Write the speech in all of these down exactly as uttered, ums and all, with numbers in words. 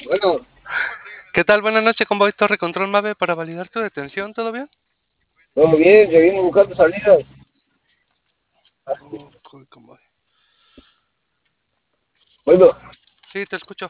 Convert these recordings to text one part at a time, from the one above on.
Bueno, ¿Qué tal? Buenas noches, Convoy Torre Control Mave para validar tu detención, ¿todo bien? todo bien, seguimos buscando salidas. Ok, Convoy. Bueno, Sí, te escucho.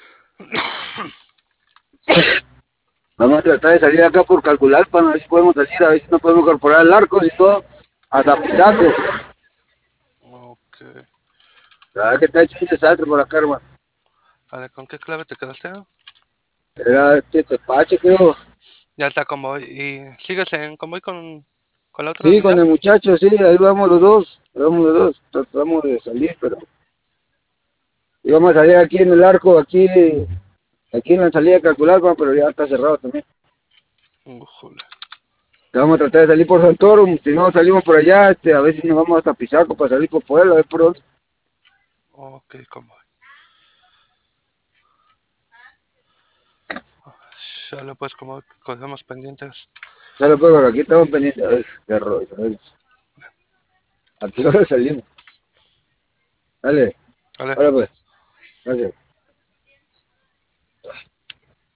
vamos a tratar de salir acá por calcular para ver si podemos salir, a ver si no podemos incorporar el arco, si no, hasta Pisaco. Ok. La verdad que está hecho un desastre por acá, hermano. A ver, ¿con qué clave te quedaste? Era este tepache, creo. Ya está, Convoy. ¿Y sigues en Convoy con, con la otra Sí, con unidad? el muchacho, sí, ahí vamos los dos. Ahí vamos los dos. Tratamos de salir, pero íbamos a salir aquí en el arco, aquí, aquí en la salida de calcular, pero ya está cerrado también. Ujule. Vamos a tratar de salir por Santorum, si no salimos por allá, este, a ver si nos vamos hasta Pisaco para salir por Puebla, a ver por dónde. Ok, Convoy. Ya lo pues, Convoy, cogemos pendientes. Sale pues, por aquí estamos pendientes. Ay, qué rollo. Ay. ¿A qué hora salimos? Dale, Vale. ahora pues. Gracias.